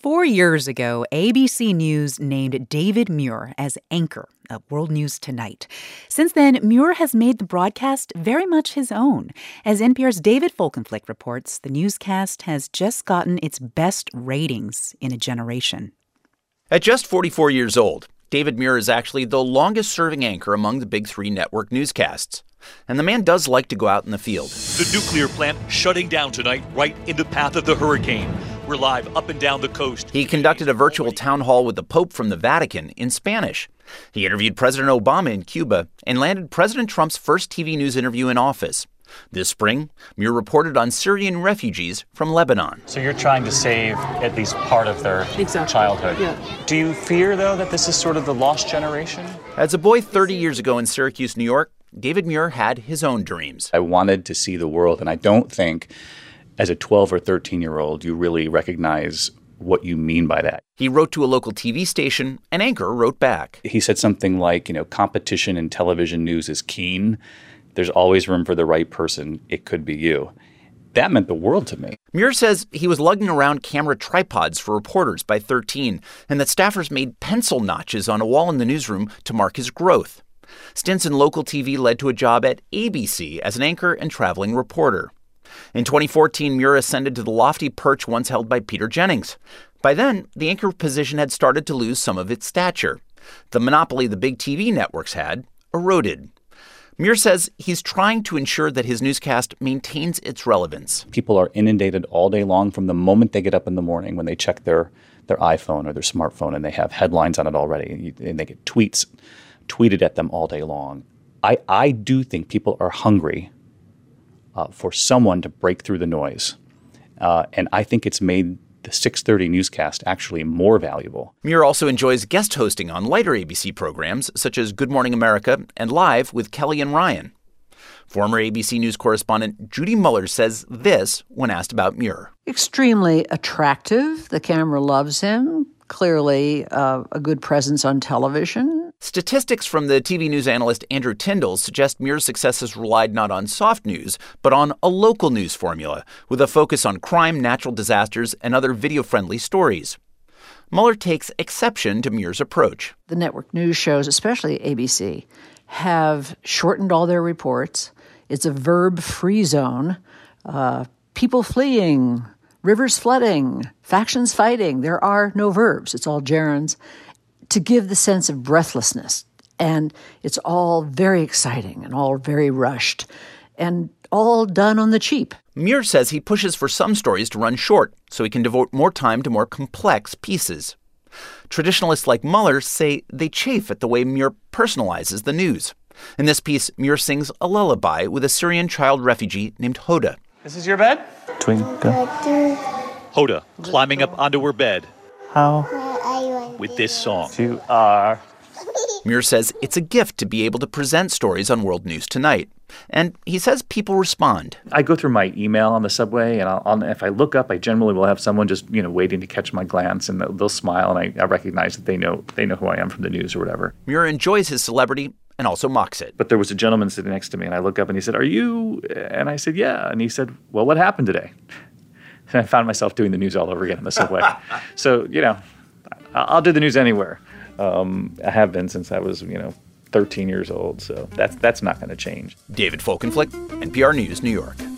4 years ago, ABC News named David Muir as anchor of World News Tonight. Since then, Muir has made the broadcast very much his own. As NPR's David Folkenflik reports, the newscast has just gotten its best ratings in a generation. At just 44 years old, David Muir is actually the longest-serving anchor among the big three network newscasts. And the man does like to go out in the field. The nuclear plant shutting down tonight right in the path of the hurricane. We're live up and down the coast. He conducted a virtual town hall with the Pope from the Vatican in Spanish. He interviewed President Obama in Cuba and landed President Trump's first TV news interview in office. This spring, Muir reported on Syrian refugees from Lebanon. So you're trying to save at least part of their childhood. Yeah. Do you fear, though, that this is sort of the lost generation? As a boy 30 years ago in Syracuse, New York, David Muir had his own dreams. I wanted to see the world, and I don't think as a 12 or 13-year-old you really recognize what you mean by that. He wrote to a local TV station. An anchor wrote back. He said something like, competition in television news is keen. There's always room for the right person. It could be you. That meant the world to me. Muir says he was lugging around camera tripods for reporters by 13, and that staffers made pencil notches on a wall in the newsroom to mark his growth. Stints in local TV led to a job at ABC as an anchor and traveling reporter. In 2014, Muir ascended to the lofty perch once held by Peter Jennings. By then, the anchor position had started to lose some of its stature. The monopoly the big TV networks had eroded. Muir says he's trying to ensure that his newscast maintains its relevance. People are inundated all day long from the moment they get up in the morning when they check their iPhone or their smartphone, and they have headlines on it already, and they get tweeted at them all day long. I do think people are hungry for someone to break through the noise. And I think it's made the 6:30 newscast actually more valuable. Muir also enjoys guest hosting on lighter ABC programs such as Good Morning America and Live with Kelly and Ryan. Former ABC News correspondent Judy Muller says this when asked about Muir. Extremely attractive. The camera loves him. Clearly a good presence on television. Statistics from the TV news analyst Andrew Tyndall suggest Muir's success has relied not on soft news, but on a local news formula, with a focus on crime, natural disasters, and other video-friendly stories. Mueller takes exception to Muir's approach. The network news shows, especially ABC, have shortened all their reports. It's a verb-free zone. People fleeing, rivers flooding, factions fighting. There are no verbs. It's all gerunds to give the sense of breathlessness. And it's all very exciting and all very rushed and all done on the cheap. Muir says he pushes for some stories to run short so he can devote more time to more complex pieces. Traditionalists like Mueller say they chafe at the way Muir personalizes the news. In this piece, Muir sings a lullaby with a Syrian child refugee named Hoda. This is your bed? Twinkle. Hoda climbing up onto her bed How with this song. you are. Muir says it's a gift to be able to present stories on World News Tonight. And he says people respond. I go through my email on the subway, and if I look up, I generally will have someone just waiting to catch my glance, and they'll smile, and I recognize that they know who I am from the news or whatever. Muir enjoys his celebrity and also mocks it. But there was a gentleman sitting next to me, and I look up, and he said, "Are you?" And I said, "Yeah." And he said, "Well, what happened today?" And I found myself doing the news all over again in the subway. So I'll do the news anywhere. I have been since I was 13 years old, so that's not going to change. David Folkenflik, NPR News, New York.